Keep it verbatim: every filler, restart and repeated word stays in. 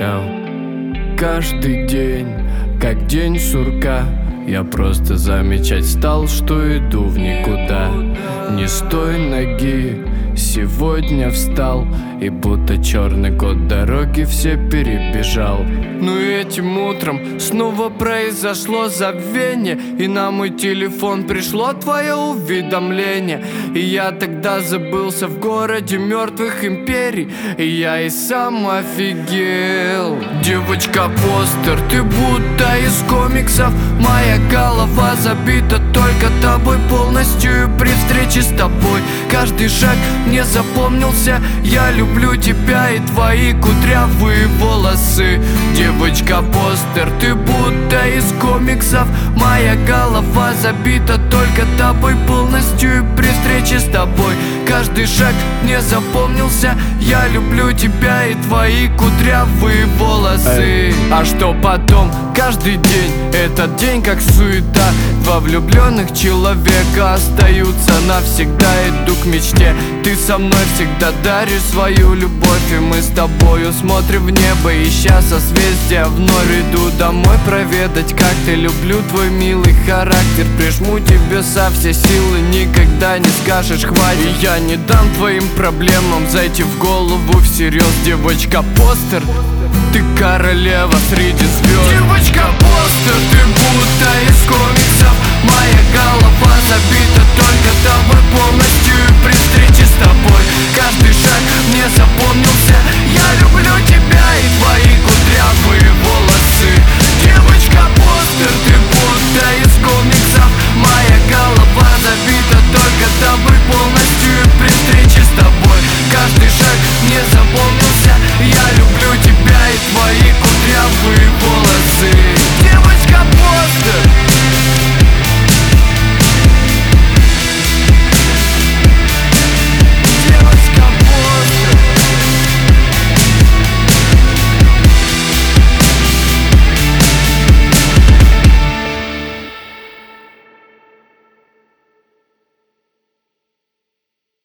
понял. Каждый день, как день сурка, я просто замечать стал, что иду в никуда. Не с той ноги сегодня встал, и будто черный кот дороги все перебежал. Ну и этим утром снова произошло забвение, и на мой телефон пришло твое уведомление. И я тогда забылся в городе мертвых империй, и я и сам офигел. Девочка-постер, ты будто из комиксов. Моя голова забита только тобой полностью, и при встрече с тобой каждый шаг мне запомнился. Я люблю тебя и твои кудрявые волосы. Девочка-постер, ты будто из комиксов. Моя голова забита только тобой полностью, и при встрече с тобой каждый шаг мне запомнился. Я люблю тебя и твои кудрявые волосы. Эй. А что потом? Каждый день этот день как суета. Два влюбленных человека остаются навсегда. Иду к мечте, ты со мной всегда даришь свою любовь, и мы с тобою смотрим в небо, ища созвездия. Вновь иду домой проведать, как ты. Люблю твой милый характер, прижму тебе со всей силы, никогда не скажешь хватит. И я не дам твоим проблемам зайти в голову всерьез. Девочка-постер, ты королева среди звезд. Девочка-постер, ты будто из комиксов. Моя голова забита только тобой полностью, и при встрече с тобой каждый шаг мне запомнился. Я люблю тебя и твои